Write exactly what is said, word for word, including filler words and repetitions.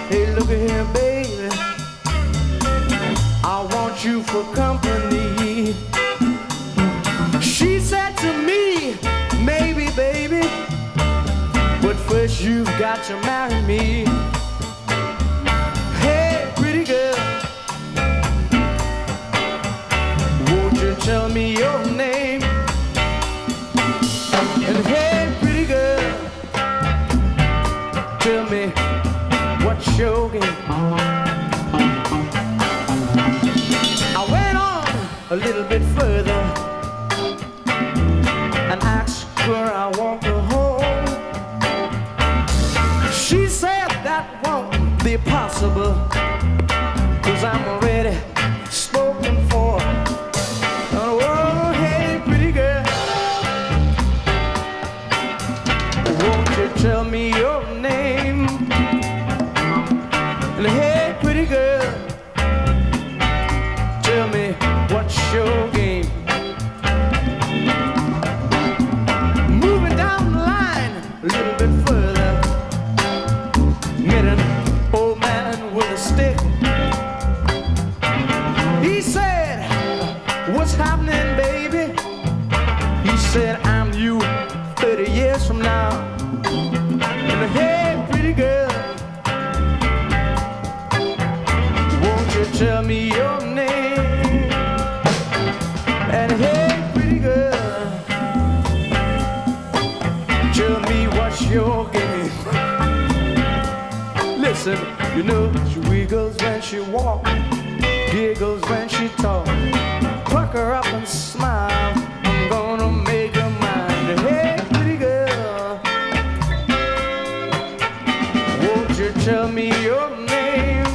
Hey, look at here, baby, I want you for company. She said to me, maybe, baby, but first you've got to marry me. Hey, pretty girl, won't you tell me your name? And hey, pretty girl, tell me what's your game? I went on a little bit further and asked where I want to home. She said that won't be possible, 'cause I'm already spoken for. Oh, hey, pretty girl, won't you tell me your name? And hey, pretty girl, tell me what's your game? Moving down the line a little bit further, met an old man with a stick. He said, what's happening, baby? He said, I'm you thirty years from now. And hey, pretty girl, won't you tell me your name? And hey, pretty girl, tell me what's your game? Listen, you know she wiggles when she walks, giggles when she talks. Pluck her up and smile, I'm gonna make her mine. Hey, pretty girl, won't you tell me your name?